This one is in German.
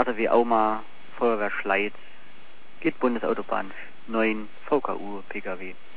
RTW Auma, Feuerwehr Schleiz, geht Bundesautobahn 9, VKU, PKW.